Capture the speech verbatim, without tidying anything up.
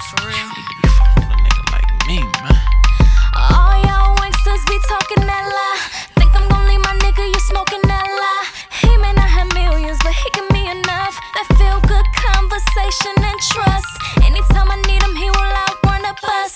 For real. You fuck with a nigga like me, man. All y'all wanksters be talking that lie. Think I'm gon' leave my nigga, you smoking that lie. He may not have millions, but he give me enough. That feel good conversation and trust. Anytime I need him, he will outrun a bus.